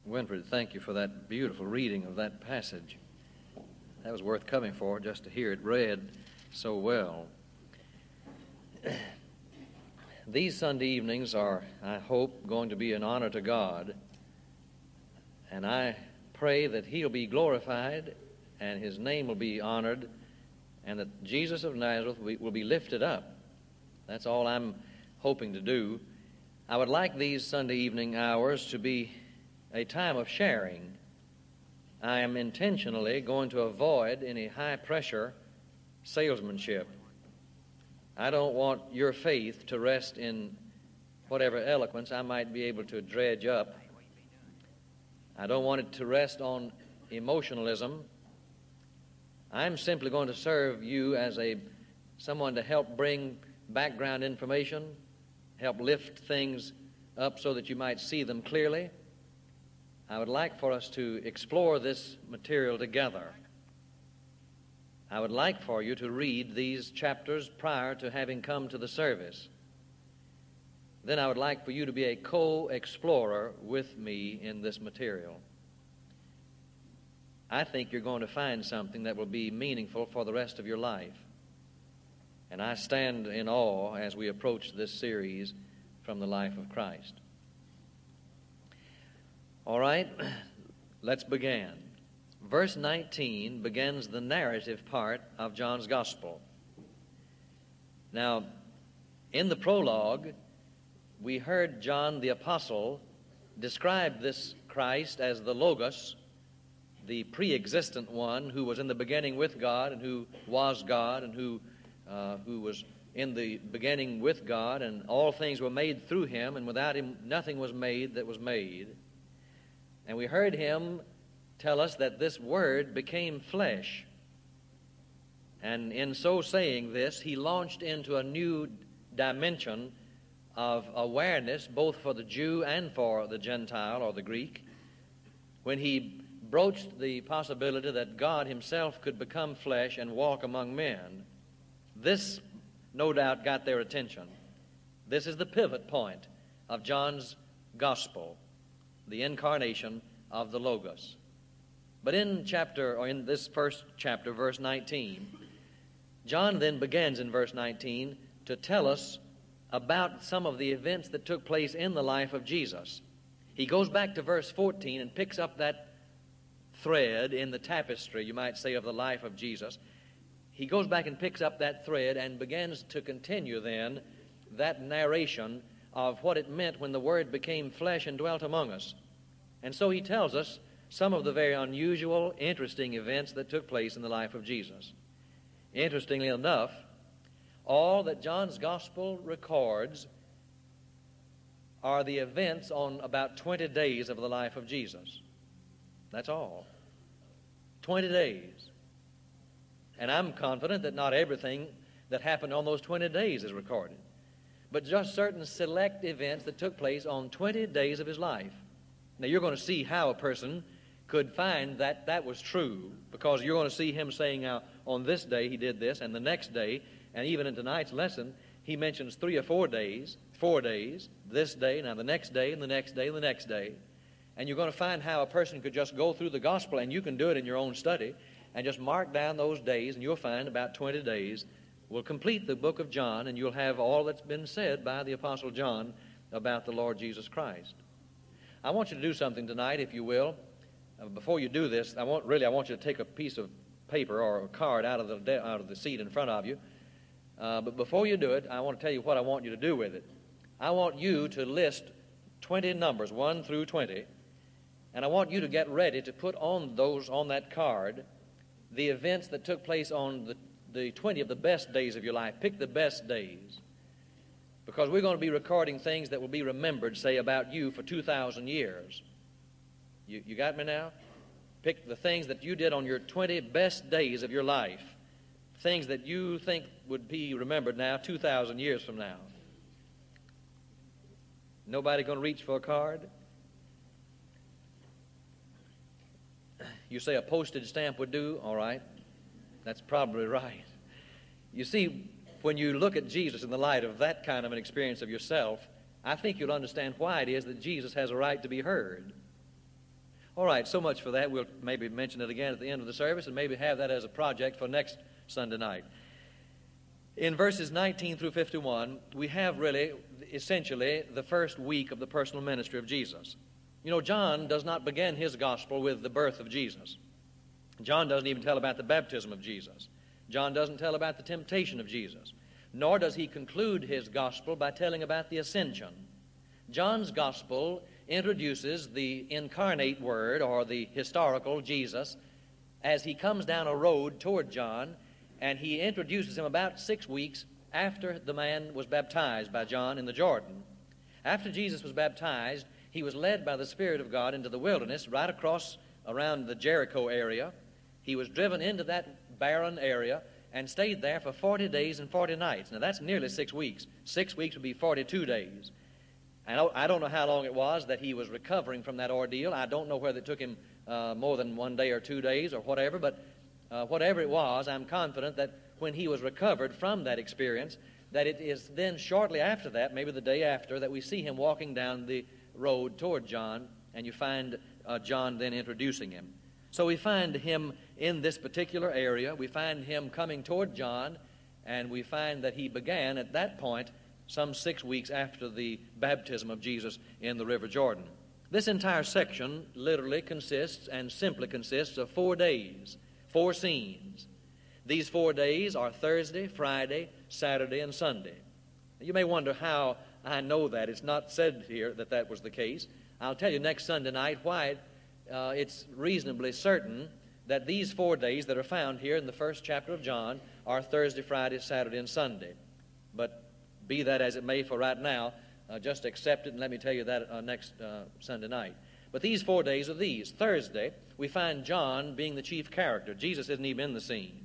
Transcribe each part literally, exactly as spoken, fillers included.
Winfred, thank you for that beautiful reading of that passage. That was worth coming for, just to hear it read so well. These Sunday evenings are, I hope, going to be an honor to God, and I pray that He'll be glorified and His name will be honored, and that Jesus of Nazareth will be lifted up. That's all I'm hoping to do. I would like these Sunday evening hours to be a time of sharing. I am intentionally going to avoid any high-pressure salesmanship. I don't want your faith to rest in whatever eloquence I might be able to dredge up. I don't want it to rest on emotionalism. I'm simply going to serve you as a someone to help bring background information, help lift things up so that you might see them clearly. I would like for us to explore this material together. I would like for you to read these chapters prior to having come to the service. Then I would like for you to be a co-explorer with me in this material. I think you're going to find something that will be meaningful for the rest of your life. And I stand in awe as we approach this series from the life of Christ. All right, let's begin. Verse nineteen begins the narrative part of John's Gospel. Now, in the prologue, we heard John the Apostle describe this Christ as the Logos, the pre-existent one who was in the beginning with God and who was God and who, uh, who was in the beginning with God, and all things were made through Him, and without Him nothing was made that was made. And we heard Him tell us that this Word became flesh. And in so saying this, He launched into a new dimension of awareness, both for the Jew and for the Gentile or the Greek, when He broached the possibility that God Himself could become flesh and walk among men. This, no doubt, got their attention. This is the pivot point of John's Gospel, the incarnation of the Logos. But in chapter, or in this first chapter, verse nineteen, John then begins in verse nineteen to tell us about some of the events that took place in the life of Jesus. He goes back to verse fourteen and picks up that thread in the tapestry, you might say, of the life of Jesus. He goes back and picks up that thread and begins to continue then that narration of what it meant when the Word became flesh and dwelt among us. And so he tells us some of the very unusual, interesting events that took place in the life of Jesus. Interestingly enough, all that John's Gospel records are the events on about twenty days of the life of Jesus. That's all. twenty days. And I'm confident that not everything that happened on those twenty days is recorded, but just certain select events that took place on twenty days of His life. Now, you're going to see how a person could find that that was true, because you're going to see him saying, now, on this day He did this, and the next day, and even in tonight's lesson, he mentions three or four days, four days, this day, now the next day, and the next day, and the next day. And you're going to find how a person could just go through the Gospel, and you can do it in your own study, and just mark down those days, and you'll find about twenty days will complete the book of John, and you'll have all that's been said by the Apostle John about the Lord Jesus Christ. I want you to do something tonight, if you will. Uh, before you do this, I want really I want you to take a piece of paper or a card out of the de- out of the seat in front of you. Uh, but before you do it, I want to tell you what I want you to do with it. I want you to list twenty numbers, one through twenty, and I want you to get ready to put on those on that card the events that took place on the, the twenty of the best days of your life. Pick the best days, because we're going to be recording things that will be remembered, say, about you for two thousand years. You, you got me now? Pick the things that you did on your twenty best days of your life, things that you think would be remembered now two thousand years from now. Nobody going to reach for a card? You say a postage stamp would do? All right. That's probably right. You see, when you look at Jesus in the light of that kind of an experience of yourself, I think you'll understand why it is that Jesus has a right to be heard. All right, so much for that. We'll maybe mention it again at the end of the service and maybe have that as a project for next Sunday night. In verses nineteen through fifty-one, we have really, essentially, the first week of the personal ministry of Jesus. You know, John does not begin his gospel with the birth of Jesus. John doesn't even tell about the baptism of Jesus. John doesn't tell about the temptation of Jesus. Nor does he conclude his gospel by telling about the ascension. John's gospel introduces the incarnate Word, or the historical Jesus, as he comes down a road toward John, and he introduces him about six weeks after the man was baptized by John in the Jordan. After Jesus was baptized, he was led by the Spirit of God into the wilderness, right across around the Jericho area. He was driven into that barren area and stayed there for forty days and forty nights. Now, that's nearly six weeks. Six weeks would be forty-two days. And I don't know how long it was that he was recovering from that ordeal. I don't know whether it took him uh, more than one day or two days or whatever, but uh, whatever it was, I'm confident that when he was recovered from that experience, that it is then shortly after that, maybe the day after, that we see him walking down the road toward John, and you find uh, John then introducing him. So we find him in this particular area. We find him coming toward John, and we find that he began at that point some six weeks after the baptism of Jesus in the River Jordan. This entire section literally consists and simply consists of four days, four scenes. These four days are Thursday, Friday, Saturday, and Sunday. You may wonder how I know that. It's not said here that that was the case. I'll tell you next Sunday night why uh, it's reasonably certain that these four days that are found here in the first chapter of John are Thursday, Friday, Saturday, and Sunday. But be that as it may for right now, uh, just accept it and let me tell you that uh, next uh, Sunday night. But these four days are these. Thursday, we find John being the chief character. Jesus isn't even in the scene.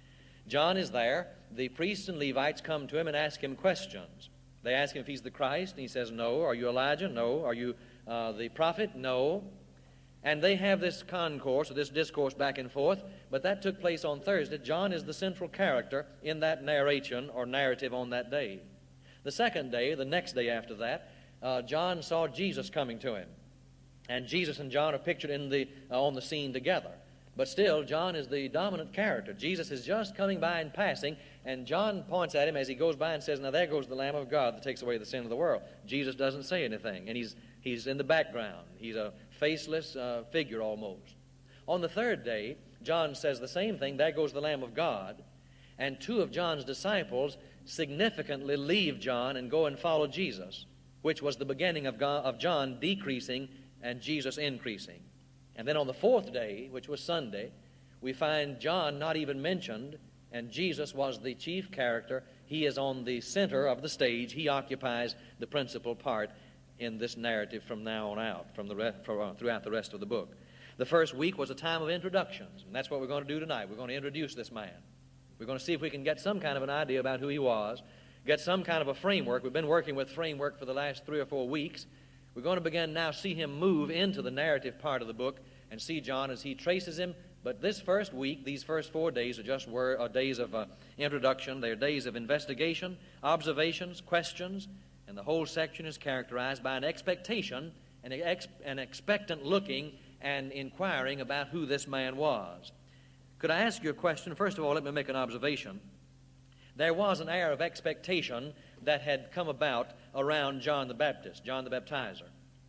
John is there. The priests and Levites come to him and ask him questions. They ask him if he's the Christ, and he says, no. Are you Elijah? No. Are you uh, the prophet? No. And they have this concourse, or this discourse back and forth, but that took place on Thursday. John is the central character in that narration or narrative on that day. The second day, the next day after that, uh, John saw Jesus coming to him. And Jesus and John are pictured in the, uh, on the scene together. But still, John is the dominant character. Jesus is just coming by and passing, and John points at him as he goes by and says, now there goes the Lamb of God that takes away the sin of the world. Jesus doesn't say anything, and he's, he's in the background. He's a faceless uh, figure almost. On the third day, John says the same thing, there goes the Lamb of God, and two of John's disciples significantly leave John and go and follow Jesus, which was the beginning of, God, of John decreasing and Jesus increasing. And then on the fourth day, which was Sunday, we find John not even mentioned, and Jesus was the chief character. He is on the center of the stage. He occupies the principal part in this narrative from now on out, from the re- for, uh, throughout the rest of the book. The first week was a time of introductions, and that's what we're going to do tonight. We're going to introduce this man. We're going to see if we can get some kind of an idea about who he was, get some kind of a framework. We've been working with framework for the last three or four weeks. We're going to begin now see him move into the narrative part of the book and see John as he traces him. But this first week, these first four days are just were, are days of uh, introduction. They're days of investigation, observations, questions, and the whole section is characterized by an expectation, an, ex- an expectant looking and inquiring about who this man was. Could I ask you a question? First of all, let me make an observation. There was an air of expectation that had come about around John the Baptist, John the Baptizer.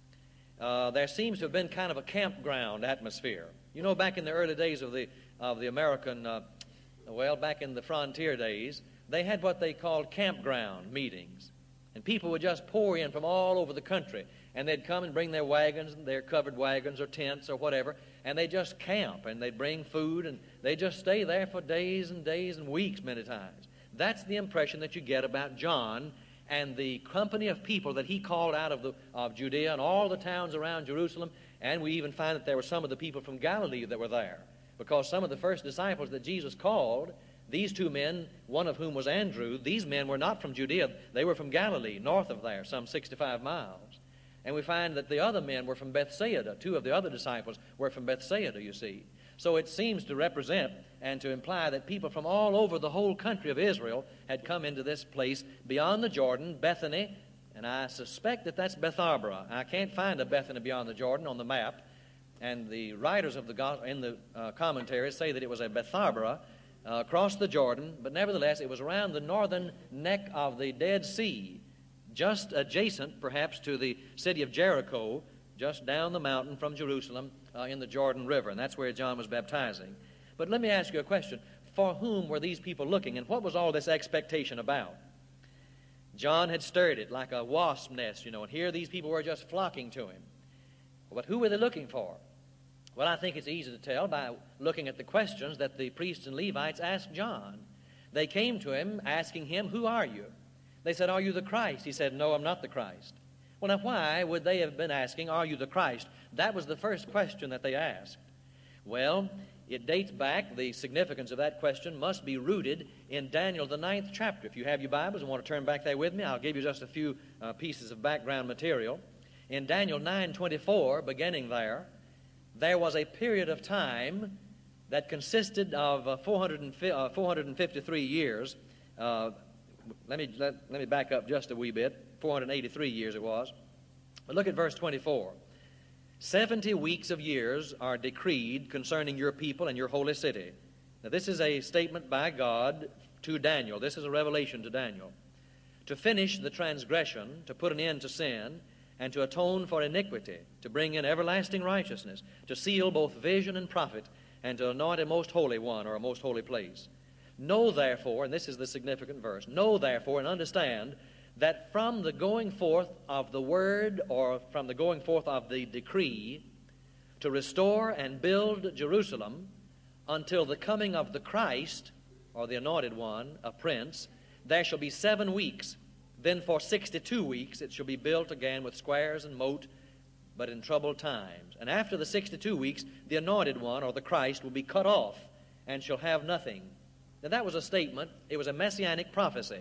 Uh, there seems to have been kind of a campground atmosphere. You know, back in the early days of the of the American, uh, well, back in the frontier days, they had what they called campground meetings. And people would just pour in from all over the country, and they'd come and bring their wagons, their covered wagons or tents or whatever, and they'd just camp, and they'd bring food, and they'd just stay there for days and days and weeks many times. That's the impression that you get about John and the company of people that he called out of, the, of Judea and all the towns around Jerusalem. And we even find that there were some of the people from Galilee that were there, because some of the first disciples that Jesus called, these two men, one of whom was Andrew, these men were not from Judea. They were from Galilee, north of there, some sixty-five miles. And we find that the other men were from Bethsaida. Two of the other disciples were from Bethsaida, you see. So it seems to represent and to imply that people from all over the whole country of Israel had come into this place beyond the Jordan, Bethany, and I suspect that that's Bethabara. I can't find a Bethany beyond the Jordan on the map, and the writers of the go- in the uh, commentaries say that it was a Bethabara uh, across the Jordan, but nevertheless it was around the northern neck of the Dead Sea, just adjacent perhaps to the city of Jericho, just down the mountain from Jerusalem uh, in the Jordan River, and that's where John was baptizing. But let me ask you a question. For whom were these people looking, and what was all this expectation about? John had stirred it like a wasp nest, you know, and here these people were just flocking to him. But who were they looking for? Well, I think it's easy to tell by looking at the questions that the priests and Levites asked John. They came to him asking him, "Who are you?" They said, "Are you the Christ?" He said, "No, I'm not the Christ." Well, now why would they have been asking, "Are you the Christ?" That was the first question that they asked. Well, it dates back, the significance of that question must be rooted in Daniel, the ninth chapter. If you have your Bibles and want to turn back there with me, I'll give you just a few uh, pieces of background material. In Daniel nine twenty-four, beginning there, there was a period of time that consisted of uh, four hundred fifty-three years. Uh, let, me, let, let me back up just a wee bit. four hundred eighty-three years it was. But look at verse twenty-four. Seventy weeks of years are decreed concerning your people and your holy city. Now this is a statement by God to Daniel. This is a revelation to Daniel. To finish the transgression, to put an end to sin, and to atone for iniquity, to bring in everlasting righteousness, to seal both vision and prophet, and to anoint a most holy one or a most holy place. Know therefore, and this is the significant verse, know therefore and understand that from the going forth of the word, or from the going forth of the decree, to restore and build Jerusalem until the coming of the Christ, or the anointed one, a prince, there shall be seven weeks. Then for sixty-two weeks it shall be built again with squares and moat, but in troubled times. And after the sixty-two weeks, the anointed one, or the Christ, will be cut off and shall have nothing. Now that was a statement. It was a messianic prophecy.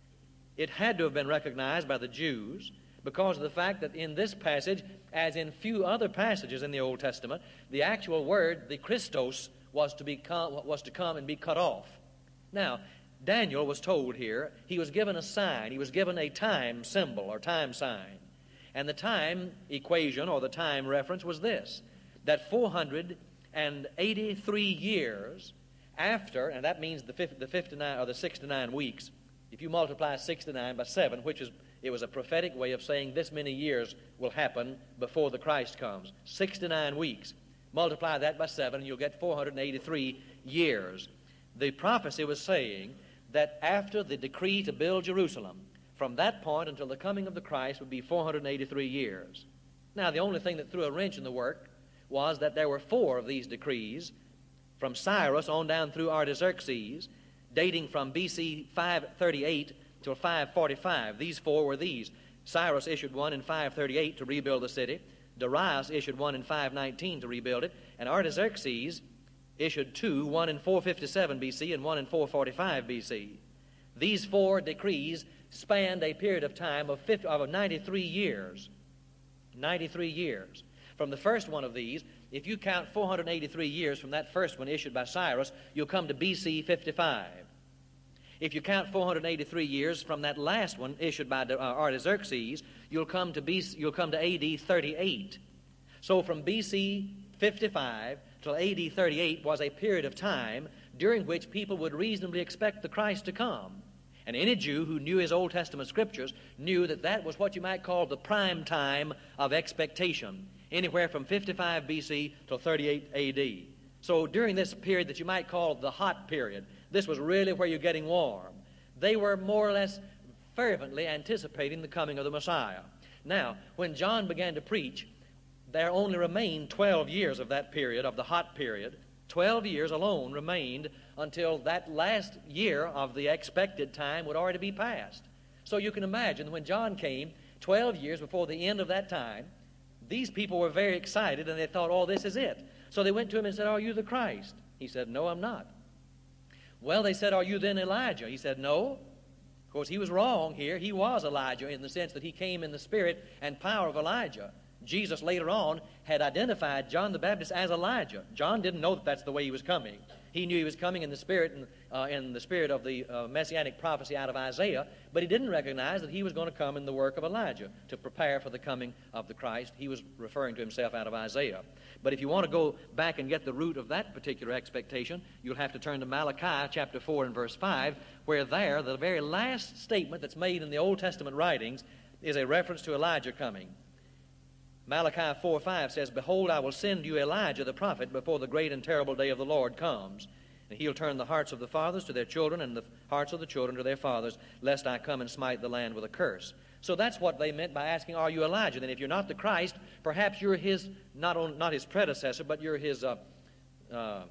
It had to have been recognized by the Jews because of the fact that in this passage, as in few other passages in the Old Testament, the actual word, the Christos, was to, become, was to come and be cut off. Now, Daniel was told here, he was given a sign, he was given a time symbol or time sign. And the time equation or the time reference was this, that four hundred eighty-three years after, and that means the, the fifty-nine or the sixty-nine weeks, if you multiply sixty-nine by seven, which is, it was a prophetic way of saying this many years will happen before the Christ comes. sixty-nine weeks. Multiply that by seven, and you'll get four hundred eighty-three years. The prophecy was saying that after the decree to build Jerusalem, from that point until the coming of the Christ would be four hundred eighty-three years. Now, the only thing that threw a wrench in the work was that there were four of these decrees, from Cyrus on down through Artaxerxes, dating from B C five thirty-eight till five forty-five. These four were these. Cyrus issued one in five thirty-eight to rebuild the city. Darius issued one in five nineteen to rebuild it. And Artaxerxes issued two, one in four fifty-seven B C and one in four forty-five B C. These four decrees spanned a period of time of, fifty, of ninety-three years. ninety-three years. From the first one of these, if you count four hundred eighty-three years from that first one issued by Cyrus, you'll come to B C fifty-five. If you count four hundred eighty-three years from that last one issued by uh, Artaxerxes, you'll come to B C, you'll come to A D thirty-eight. So from B C fifty-five till A D thirty-eight was a period of time during which people would reasonably expect the Christ to come. And any Jew who knew his Old Testament scriptures knew that that was what you might call the prime time of expectation, anywhere from fifty-five B C till thirty-eight A D. So during this period that you might call the hot period, this was really where you're getting warm. They were more or less fervently anticipating the coming of the Messiah. Now, when John began to preach, there only remained twelve years of that period, of the hot period. Twelve years alone remained until that last year of the expected time would already be passed. So you can imagine when John came, twelve years before the end of that time, these people were very excited and they thought, oh, this is it. So they went to him and said, are you the Christ? He said, no, I'm not. Well, they said, are you then Elijah? He said, no. Of course, he was wrong here. He was Elijah in the sense that he came in the spirit and power of Elijah. Jesus later on had identified John the Baptist as Elijah. John didn't know that that's the way he was coming. He knew he was coming in the spirit, uh, in the spirit of the uh, messianic prophecy out of Isaiah, but he didn't recognize that he was going to come in the work of Elijah to prepare for the coming of the Christ. He was referring to himself out of Isaiah. But if you want to go back and get the root of that particular expectation, you'll have to turn to Malachi chapter four and verse five, where there, the very last statement that's made in the Old Testament writings is a reference to Elijah coming. Malachi four five says, "Behold, I will send you Elijah the prophet before the great and terrible day of the Lord comes. And he'll turn the hearts of the fathers to their children and the hearts of the children to their fathers, lest I come and smite the land with a curse." So that's what they meant by asking, are you Elijah? Then if you're not the Christ, perhaps you're his, not, on, not his predecessor, but you're his, uh, uh,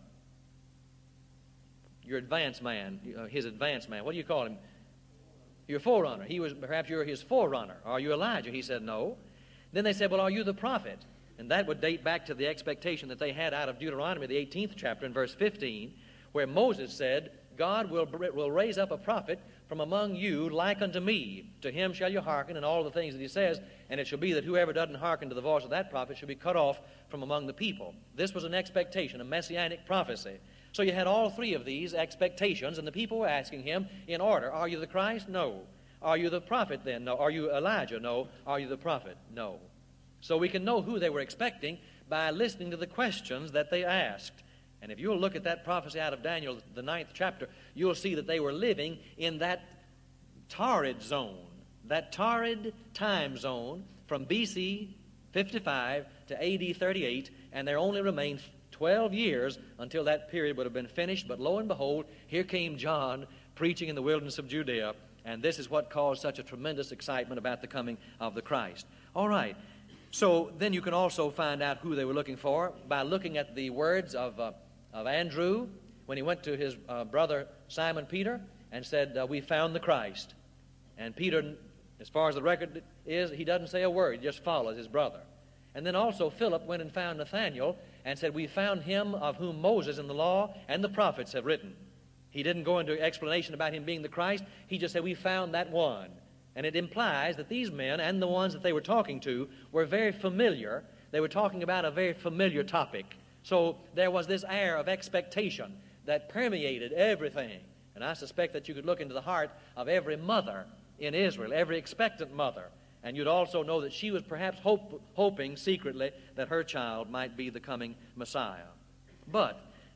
your advance man, uh, his advance man. What do you call him? Your forerunner. He was, perhaps you're his forerunner. Are you Elijah? He said, no. Then they said, well, are you the prophet? And that would date back to the expectation that they had out of Deuteronomy, the eighteenth chapter, in verse fifteen, where Moses said, God will, will raise up a prophet from among you like unto me. To him shall you hearken, and all the things that he says, and it shall be that whoever doesn't hearken to the voice of that prophet shall be cut off from among the people. This was an expectation, a messianic prophecy. So you had all three of these expectations, and the people were asking him in order, are you the Christ? No. Are you the prophet then? No. Are you Elijah? No. Are you the prophet? No. So we can know who they were expecting by listening to the questions that they asked. And if you'll look at that prophecy out of Daniel, the ninth chapter, you'll see that they were living in that torrid zone, that torrid time zone from B C fifty-five to A D thirty-eight, and there only remained twelve years until that period would have been finished. But lo and behold, here came John preaching in the wilderness of Judea, and this is what caused such a tremendous excitement about the coming of the Christ. All right. So then you can also find out who they were looking for by looking at the words of, uh, of Andrew when he went to his uh, brother Simon Peter and said, uh, we found the Christ. And Peter, as far as the record is, he doesn't say a word. He just follows his brother. And then also Philip went and found Nathanael and said, we found him of whom Moses in the law and the prophets have written. He didn't go into explanation about him being the Christ. He just said, we found that one. And it implies that these men and the ones that they were talking to were very familiar. They were talking about a very familiar topic. So there was this air of expectation that permeated everything. And I suspect that you could look into the heart of every mother in Israel, every expectant mother, and you'd also know that she was perhaps hope, hoping secretly that her child might be the coming Messiah. But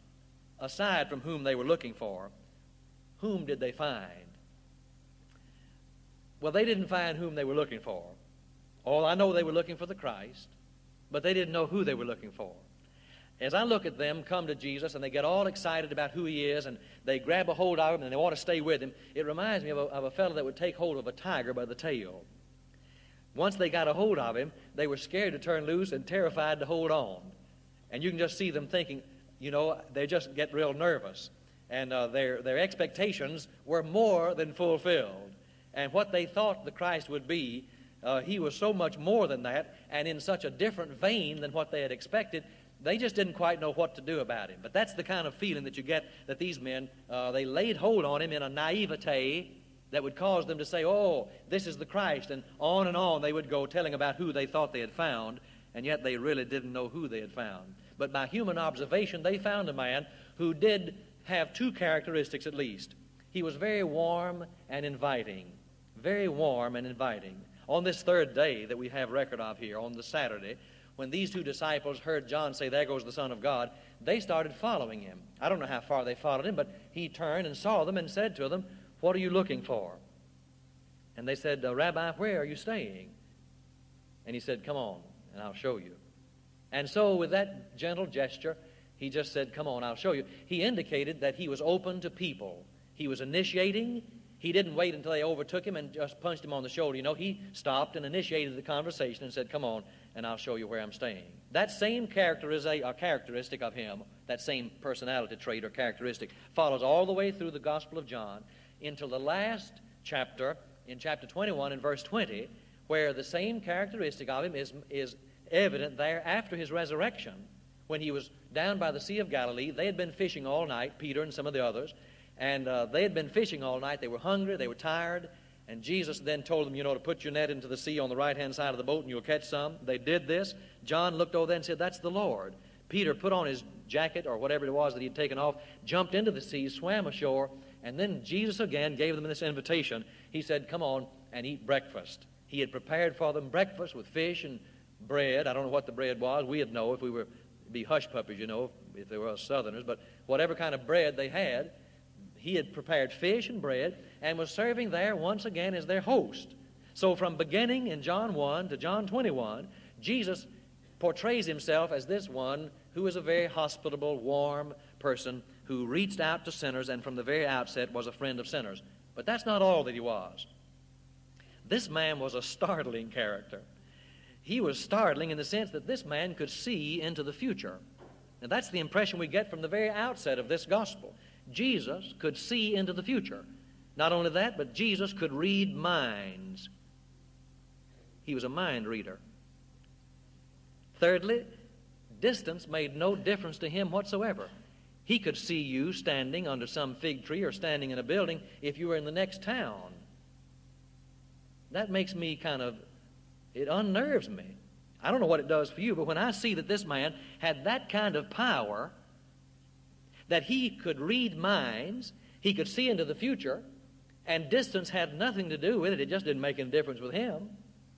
aside from whom they were looking for, whom did they find? Well, they didn't find whom they were looking for. Oh, I know they were looking for the Christ, but they didn't know who they were looking for. As I look at them come to Jesus and they get all excited about who he is and they grab a hold of him and they want to stay with him, it reminds me of a, of a fellow that would take hold of a tiger by the tail. Once they got a hold of him, they were scared to turn loose and terrified to hold on. And you can just see them thinking, you know, they just get real nervous. And uh, their, their expectations were more than fulfilled. And what they thought the Christ would be, uh, he was so much more than that and in such a different vein than what they had expected, they just didn't quite know what to do about him. But that's the kind of feeling that you get that these men, uh, they laid hold on him in a naivete that would cause them to say, oh, this is the Christ, and on and on they would go telling about who they thought they had found, and yet they really didn't know who they had found. But by human observation, they found a man who did have two characteristics at least. He was very warm and inviting. Very warm and inviting. On this third day that we have record of here, on the Saturday, when these two disciples heard John say, there goes the Son of God, they started following him. I don't know how far they followed him, but he turned and saw them and said to them, what are you looking for? And they said, Rabbi, where are you staying? And he said, come on, and I'll show you. And so with that gentle gesture, he just said, come on, I'll show you. He indicated that he was open to people. He was initiating. He didn't wait until they overtook him and just punched him on the shoulder. You know, he stopped and initiated the conversation and said, come on, and I'll show you where I'm staying. That same characteristic of him, that same personality trait or characteristic, follows all the way through the Gospel of John until the last chapter, in chapter twenty-one and verse twenty, where the same characteristic of him is, is evident there after his resurrection. When he was down by the Sea of Galilee, they had been fishing all night, Peter and some of the others, and uh, they had been fishing all night. They were hungry, they were tired, And Jesus then told them, you know, to put your net into the sea on the right-hand side of the boat and you'll catch some. They did this. John looked over there and said, that's the Lord. Peter put on his jacket or whatever it was that he had taken off, jumped into the sea, swam ashore, and then Jesus again gave them this invitation. He said, come on and eat breakfast. He had prepared for them breakfast with fish and bread. I don't know what the bread was. We'd know if we were be hush puppies, you know, if they were us Southerners. But whatever kind of bread they had, he had prepared fish and bread and was serving there once again as their host. So from beginning in John one to John twenty-one, Jesus portrays himself as this one who is a very hospitable, warm person who reached out to sinners and from the very outset was a friend of sinners. But that's not all that he was. This man was a startling character. He was startling in the sense that this man could see into the future. And that's the impression we get from the very outset of this gospel. Jesus could see into the future. Not only that, but Jesus could read minds. He was a mind reader. Thirdly, distance made no difference to him whatsoever. He could see you standing under some fig tree or standing in a building if you were in the next town. That makes me kind of, it unnerves me. I don't know what it does for you, but when I see that this man had that kind of power, that he could read minds, he could see into the future, and distance had nothing to do with it, it just didn't make any difference with him.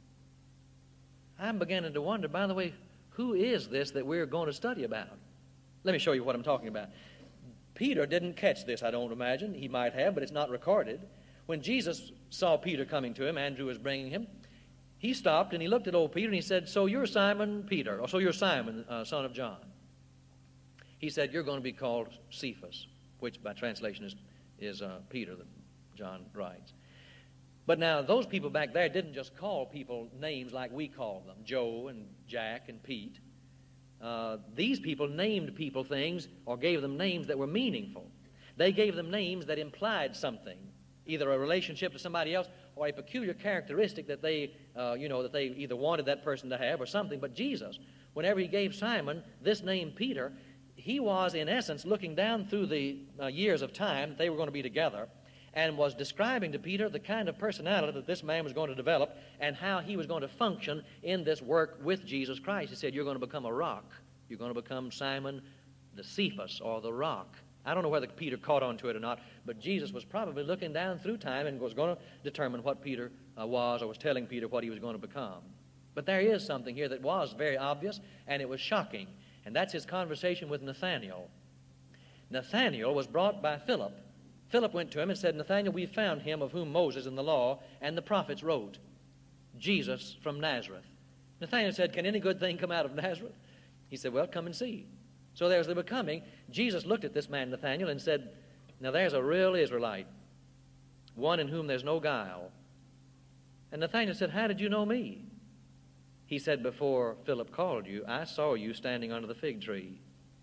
I'm beginning to wonder, by the way, who is this that we're going to study about? Let me show you what I'm talking about. Peter didn't catch this, I don't imagine. He might have, but it's not recorded. When Jesus saw Peter coming to him, Andrew was bringing him, he stopped and he looked at old Peter and he said, so you're Simon Peter, or so you're Simon, uh, son of John. He said, you're going to be called Cephas, which by translation is, is uh, Peter, that John writes. But now, those people back there didn't just call people names like we call them, Joe and Jack and Pete. Uh, these people named people things or gave them names that were meaningful. They gave them names that implied something, either a relationship to somebody else or a peculiar characteristic that they, uh, you know, that they either wanted that person to have or something. But Jesus, whenever he gave Simon this name Peter, he was, in essence, looking down through the uh, years of time that they were going to be together and was describing to Peter the kind of personality that this man was going to develop and how he was going to function in this work with Jesus Christ. He said, you're going to become a rock. You're going to become Simon the Cephas, or the rock. I don't know whether Peter caught on to it or not, but Jesus was probably looking down through time and was going to determine what Peter uh, was, or was telling Peter what he was going to become. But there is something here that was very obvious, and it was shocking, and that's his conversation with Nathanael. Nathanael was brought by Philip. Philip went to him and said, Nathanael, we found him of whom Moses in the law and the prophets wrote, Jesus from Nazareth. Nathanael said, can any good thing come out of Nazareth? He said, well, come and see. So as they were coming, Jesus looked at this man, Nathanael, and said, now there's a real Israelite, one in whom there's no guile. And Nathanael said, how did you know me? He said, before Philip called you, I saw you standing under the fig tree.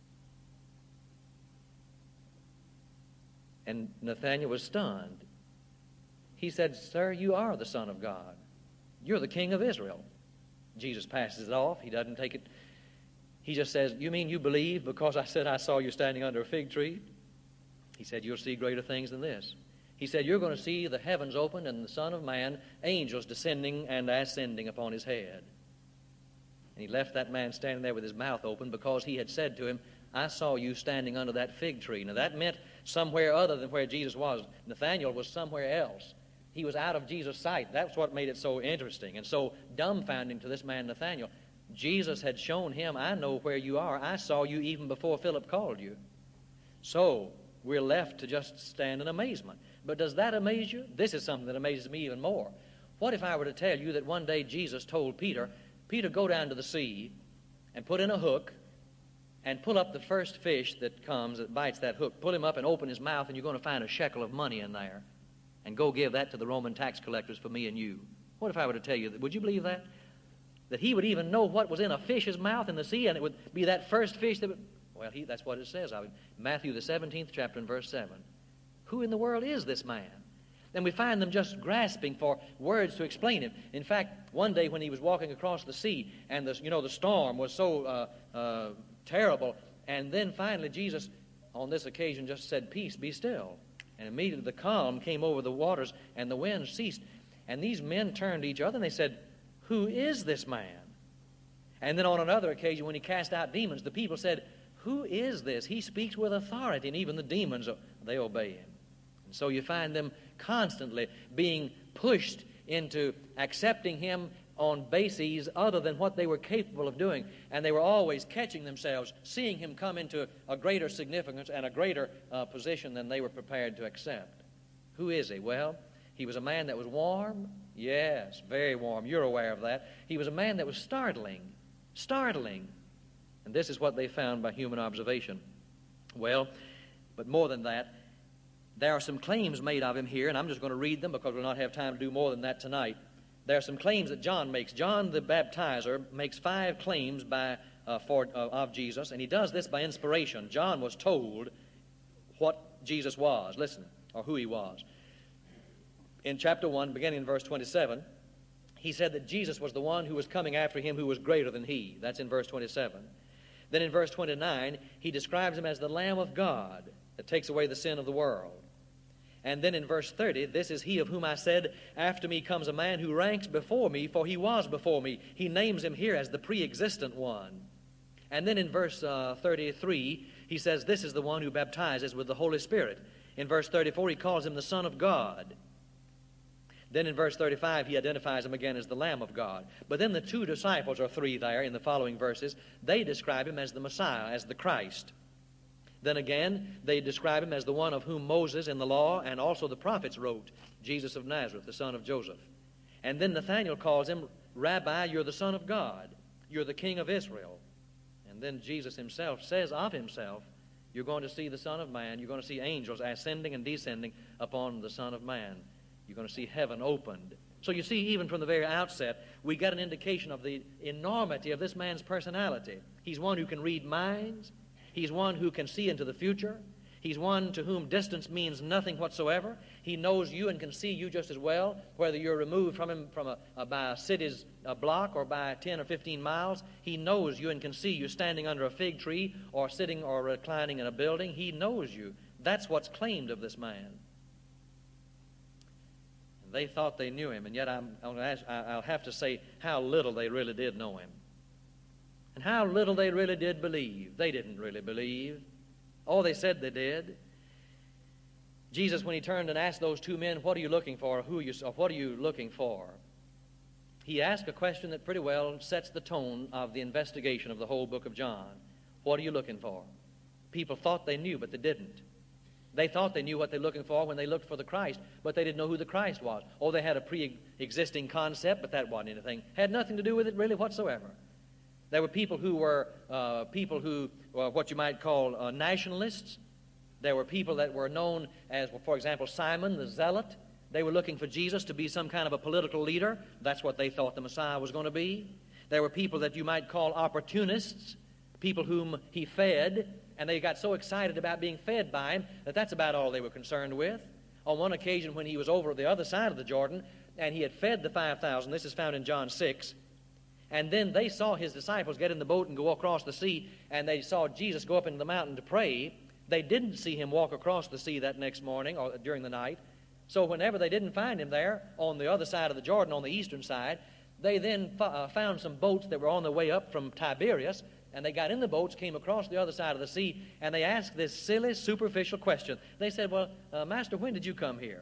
And Nathanael was stunned. He said, sir, you are the Son of God. You're the King of Israel. Jesus passes it off. He doesn't take it. He just says, you mean you believe because I said I saw you standing under a fig tree? He said, you'll see greater things than this. He said, you're going to see the heavens opened and the Son of Man, angels descending and ascending upon his head. And he left that man standing there with his mouth open because he had said to him, I saw you standing under that fig tree. Now that meant somewhere other than where Jesus was. Nathanael was somewhere else. He was out of Jesus' sight. That's what made it so interesting and so dumbfounding to this man Nathanael. Jesus had shown him, I know where you are. I saw you even before Philip called you. So we're left to just stand in amazement. But does that amaze you? This is something that amazes me even more. What if I were to tell you that one day Jesus told Peter, Peter, go down to the sea and put in a hook and pull up the first fish that comes, that bites that hook. Pull him up and open his mouth, and you're going to find a shekel of money in there. And go give that to the Roman tax collectors for me and you. What if I were to tell you that? Would you believe that? That he would even know what was in a fish's mouth in the sea, and it would be that first fish that would... Well, he, that's what it says. I would, Matthew, the seventeenth chapter and verse seven. Who in the world is this man? And we find them just grasping for words to explain him. In fact, one day when he was walking across the sea, and the, you know, the storm was so uh, uh, terrible, and then finally Jesus, on this occasion, just said, peace, be still. And immediately the calm came over the waters, and the wind ceased. And these men turned to each other, and they said, "Who is this man?" And then on another occasion, when he cast out demons, the people said, "Who is this? He speaks with authority, and even the demons, they obey him." And so you find them constantly being pushed into accepting him on bases other than what they were capable of doing. And they were always catching themselves, seeing him come into a greater significance and a greater uh, position than they were prepared to accept. Who is he? Well, he was a man that was warm. Yes, very warm. You're aware of that. He was a man that was startling. Startling. And this is what they found by human observation. Well, but more than that, there are some claims made of him here, and I'm just going to read them because we'll not have time to do more than that tonight. There are some claims that John makes. John the Baptizer makes five claims by, uh, for, uh, of Jesus, and he does this by inspiration. John was told what Jesus was, listen, or who he was. In chapter one, beginning in verse twenty-seven, he said that Jesus was the one who was coming after him who was greater than he. That's in verse twenty-seven. Then in verse twenty-nine, he describes him as the Lamb of God that takes away the sin of the world. And then in verse thirty, this is he of whom I said, "After me comes a man who ranks before me, for he was before me." He names him here as the pre-existent one. And then in verse uh, thirty-three, he says, "This is the one who baptizes with the Holy Spirit." In verse thirty-four, he calls him the Son of God. Then in verse thirty-five, he identifies him again as the Lamb of God. But then the two disciples, or three there in the following verses, they describe him as the Messiah, as the Christ. Then again, they describe him as the one of whom Moses in the law and also the prophets wrote, Jesus of Nazareth, the son of Joseph. And then Nathanael calls him, "Rabbi, you're the Son of God. You're the King of Israel." And then Jesus himself says of himself, "You're going to see the Son of Man. You're going to see angels ascending and descending upon the Son of Man. You're going to see heaven opened." So you see, even from the very outset, we get an indication of the enormity of this man's personality. He's one who can read minds. He's one who can see into the future. He's one to whom distance means nothing whatsoever. He knows you and can see you just as well, whether you're removed from him from a, a, by a city's a block or by ten or fifteen miles. He knows you and can see you standing under a fig tree or sitting or reclining in a building. He knows you. That's what's claimed of this man. They thought they knew him, and yet I'm, I'll, ask, I'll have to say how little they really did know him. And how little they really did believe. They didn't really believe. Oh, they said they did. Jesus, when he turned and asked those two men, "What are you looking for? Who are you, or what are you looking for?" He asked a question that pretty well sets the tone of the investigation of the whole book of John. What are you looking for? People thought they knew, but they didn't. They thought they knew what they were looking for when they looked for the Christ, but they didn't know who the Christ was. Oh, they had a pre-existing concept, but that wasn't anything. Had nothing to do with it really whatsoever. There were people who were uh, people who were what you might call uh, nationalists. There were people that were known as, well, for example, Simon the Zealot. They were looking for Jesus to be some kind of a political leader. That's what they thought the Messiah was going to be. There were people that you might call opportunists, people whom he fed, and they got so excited about being fed by him that that's about all they were concerned with. On one occasion when he was over the other side of the Jordan and he had fed the five thousand, this is found in John six, and then they saw his disciples get in the boat and go across the sea, and they saw Jesus go up into the mountain to pray. They didn't see him walk across the sea that next morning or during the night. So whenever they didn't find him there on the other side of the Jordan, on the eastern side, they then f- uh, found some boats that were on their way up from Tiberias, and they got in the boats, came across the other side of the sea, and they asked this silly, superficial question. They said, "Well, uh, Master, when did you come here?"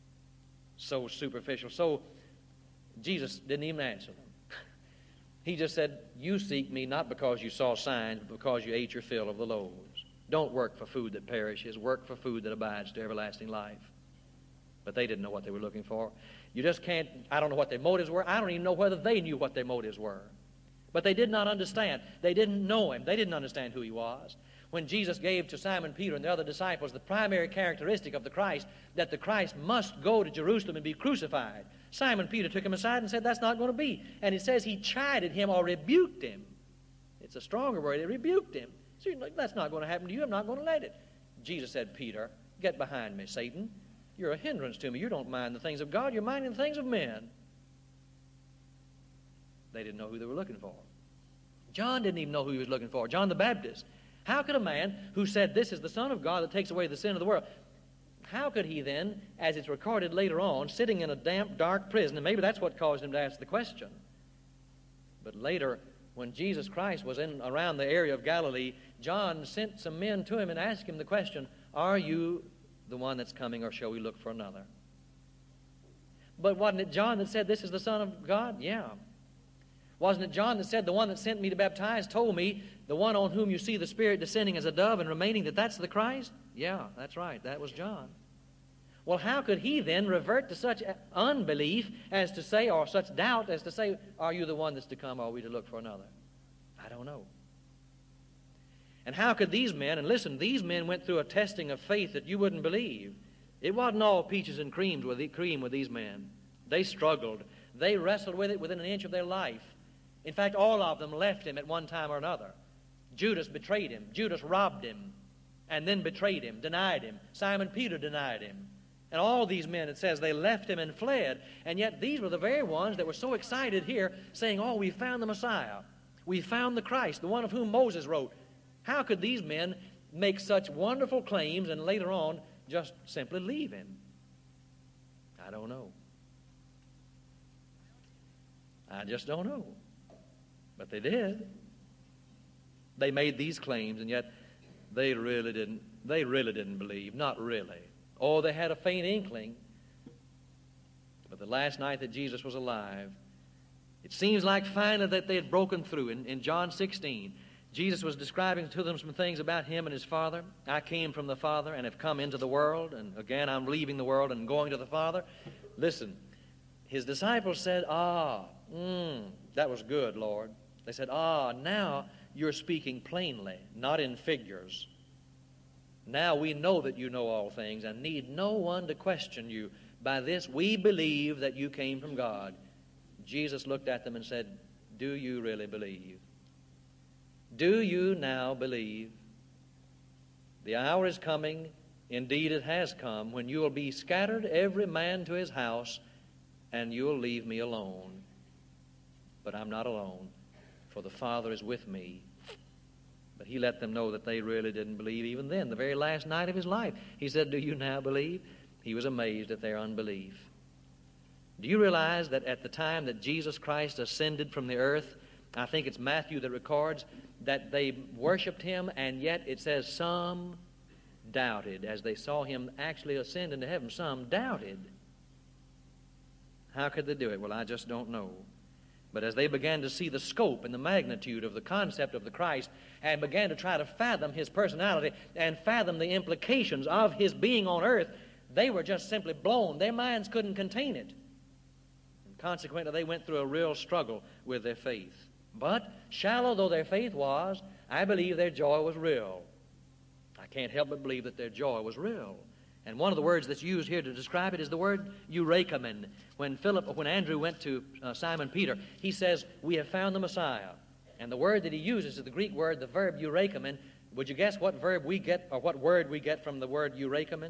So superficial. So Jesus didn't even answer them. He just said, "You seek me not because you saw signs, but because you ate your fill of the loaves. Don't work for food that perishes. Work for food that abides to everlasting life." But they didn't know what they were looking for. You just can't, I don't know what their motives were. I don't even know whether they knew what their motives were. But they did not understand. They didn't know him. They didn't understand who he was. When Jesus gave to Simon Peter and the other disciples the primary characteristic of the Christ, that the Christ must go to Jerusalem and be crucified, Simon Peter took him aside and said, "That's not going to be." And it says he chided him or rebuked him. It's a stronger word. He rebuked him. So that's not going to happen to you. I'm not going to let it. Jesus said, "Peter, get behind me, Satan. You're a hindrance to me. You don't mind the things of God. You're minding the things of men." They didn't know who they were looking for. John didn't even know who he was looking for. John the Baptist. How could a man who said, "This is the Son of God that takes away the sin of the world," how could he then, as it's recorded later on, sitting in a damp, dark prison, and maybe that's what caused him to ask the question. But later, when Jesus Christ was in around the area of Galilee, John sent some men to him and asked him the question, are you the one that's coming, or shall we look for another? But wasn't it John that said, this is the Son of God? Yeah. Wasn't it John that said, the one that sent me to baptize told me, the one on whom you see the Spirit descending as a dove and remaining, that that's the Christ? Yeah, that's right. That was John. Well, how could he then revert to such unbelief as to say, or such doubt as to say, are you the one that's to come, or are we to look for another? I don't know. And how could these men, and listen, these men went through a testing of faith that you wouldn't believe. It wasn't all peaches and creams with the cream with these men. They struggled. They wrestled with it within an inch of their life. In fact, all of them left him at one time or another. Judas betrayed him. Judas robbed him and then betrayed him, denied him. Simon Peter denied him. And all these men, it says, they left him and fled. And yet these were the very ones that were so excited here, saying, oh, we found the Messiah. We found the Christ, the one of whom Moses wrote. How could these men make such wonderful claims and later on just simply leave him? I don't know. I just don't know. But they did. They made these claims, and yet they really didn't, they really didn't believe. Not really. Oh, they had a faint inkling. But the last night that Jesus was alive, it seems like finally that they had broken through. In, in John sixteen, Jesus was describing to them some things about him and his Father. I came from the Father and have come into the world, and again I'm leaving the world and going to the Father. Listen, his disciples said, ah, mm, that was good, Lord. They said, ah, now you're speaking plainly, not in figures. Now we know that you know all things and need no one to question you. By this we believe that you came from God. Jesus looked at them and said, do you really believe? Do you now believe? The hour is coming, indeed it has come, when you will be scattered every man to his house, and you'll leave me alone. But I'm not alone, for the Father is with me. But he let them know that they really didn't believe even then, the very last night of his life. He said, do you now believe? He was amazed at their unbelief. Do you realize that at the time that Jesus Christ ascended from the earth, I think it's Matthew that records that they worshiped him, and yet it says some doubted. As they saw him actually ascend into heaven, some doubted. How could they do it? Well, I just don't know. But as they began to see the scope and the magnitude of the concept of the Christ and began to try to fathom his personality and fathom the implications of his being on earth, they were just simply blown. Their minds couldn't contain it. And consequently, they went through a real struggle with their faith. But shallow though their faith was, I believe their joy was real. I can't help but believe that their joy was real. And one of the words that's used here to describe it is the word eurechamen. When Philip, when Andrew went to uh, Simon Peter, he says, we have found the Messiah. And the word that he uses is the Greek word, the verb eurechamen. Would you guess what verb we get, or what word we get from the word eurechamen?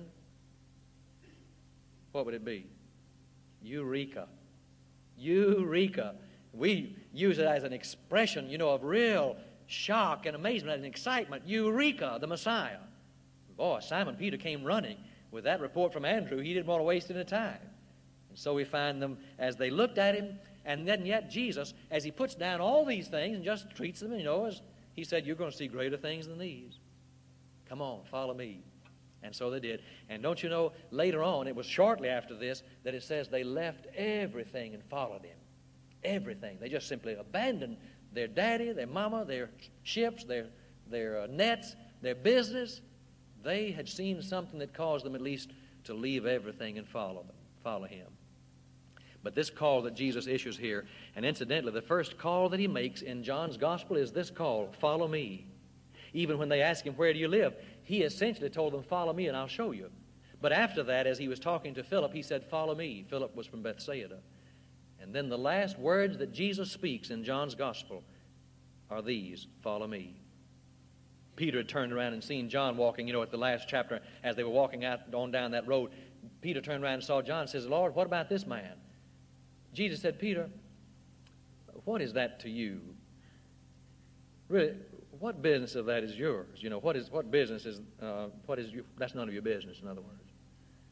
What would it be? Eureka. Eureka. We use it as an expression, you know, of real shock and amazement and excitement. Eureka, the Messiah. Boy, Simon Peter came running with that report from Andrew. He didn't want to waste any time. And so we find them as they looked at him, and then yet Jesus, as he puts down all these things and just treats them, you know, as he said, you're going to see greater things than these. Come on, follow me. And so they did. And don't you know, later on, it was shortly after this that it says they left everything and followed him. Everything. They just simply abandoned their daddy, their mama, their ships, their, their uh, nets, their business. They had seen something that caused them at least to leave everything and follow them, follow him. But this call that Jesus issues here, and incidentally, the first call that he makes in John's gospel is this call, follow me. Even when they ask him, where do you live? He essentially told them, follow me and I'll show you. But after that, as he was talking to Philip, he said, follow me. Philip was from Bethsaida. And then the last words that Jesus speaks in John's gospel are these, follow me. Peter had turned around and seen John walking, you know, at the last chapter, as they were walking out on down that road. Peter turned around and saw John and says, Lord, what about this man? Jesus said, Peter, what is that to you? Really, what business of that is yours? You know, what is what business is, uh, what is you, that's none of your business, in other words.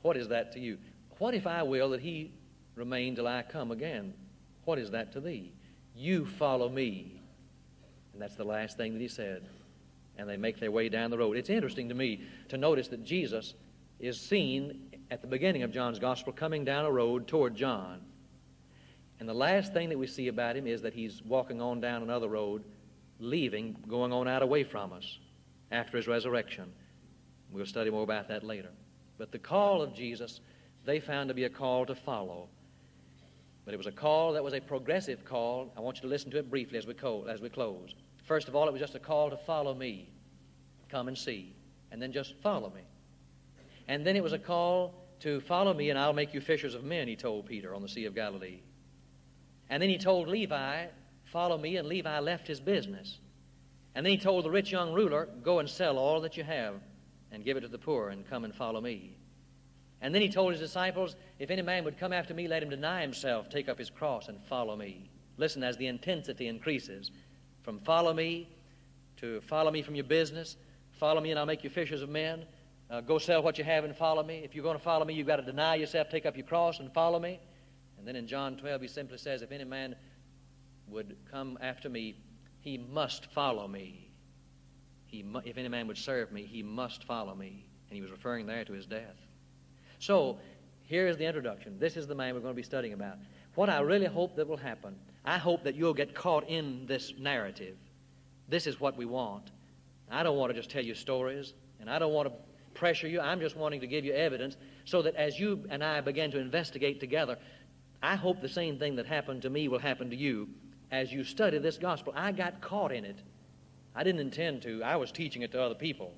What is that to you? What if I will that he remain till I come again? What is that to thee? You follow me. And that's the last thing that he said. And they make their way down the road. It's interesting to me to notice that Jesus is seen at the beginning of John's Gospel coming down a road toward John. And the last thing that we see about him is that he's walking on down another road, leaving, going on out away from us after his resurrection. We'll study more about that later. But the call of Jesus, they found to be a call to follow. But it was a call that was a progressive call. I want you to listen to it briefly as we, co- as we close. First of all, it was just a call to follow me. Come and see. And then just follow me. And then it was a call to follow me and I'll make you fishers of men, he told Peter on the Sea of Galilee. And then he told Levi, follow me, and Levi left his business. And then he told the rich young ruler, go and sell all that you have and give it to the poor and come and follow me. And then he told his disciples, if any man would come after me, let him deny himself, take up his cross, and follow me. Listen, as the intensity increases, from follow me to follow me from your business, follow me and I'll make you fishers of men, uh, go sell what you have and follow me. If you're going to follow me, you've got to deny yourself, take up your cross, and follow me. And then in John twelve, he simply says, if any man would come after me, he must follow me. He mu- if any man would serve me, he must follow me. And he was referring there to his death. So, here is the introduction. This is the man we're going to be studying about. What I really hope that will happen, I hope that you'll get caught in this narrative. This is what we want. I don't want to just tell you stories, and I don't want to pressure you. I'm just wanting to give you evidence so that as you and I begin to investigate together, I hope the same thing that happened to me will happen to you as you study this gospel. I got caught in it. I didn't intend to. I was teaching it to other people.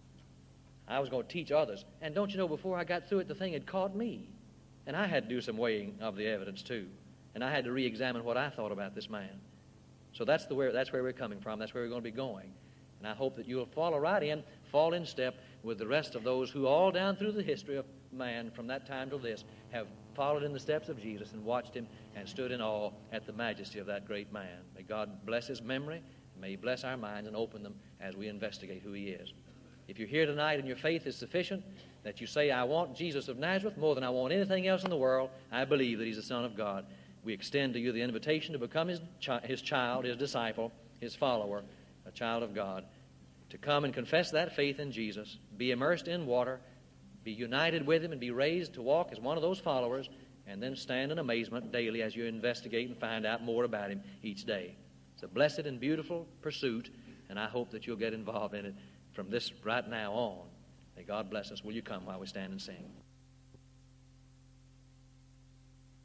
I was going to teach others. And don't you know, before I got through it, the thing had caught me. And I had to do some weighing of the evidence, too. And I had to re-examine what I thought about this man. So that's, the where, that's where we're coming from. That's where we're going to be going. And I hope that you'll follow right in, fall in step with the rest of those who all down through the history of man from that time to this have followed in the steps of Jesus and watched him and stood in awe at the majesty of that great man. May God bless his memory. May he bless our minds and open them as we investigate who he is. If you're here tonight and your faith is sufficient, that you say, I want Jesus of Nazareth more than I want anything else in the world, I believe that he's the Son of God, we extend to you the invitation to become his, chi- his child, his disciple, his follower, a child of God, to come and confess that faith in Jesus, be immersed in water, be united with him, and be raised to walk as one of those followers, and then stand in amazement daily as you investigate and find out more about him each day. It's a blessed and beautiful pursuit, and I hope that you'll get involved in it from this right now on. May God bless us. Will you come while we stand and sing?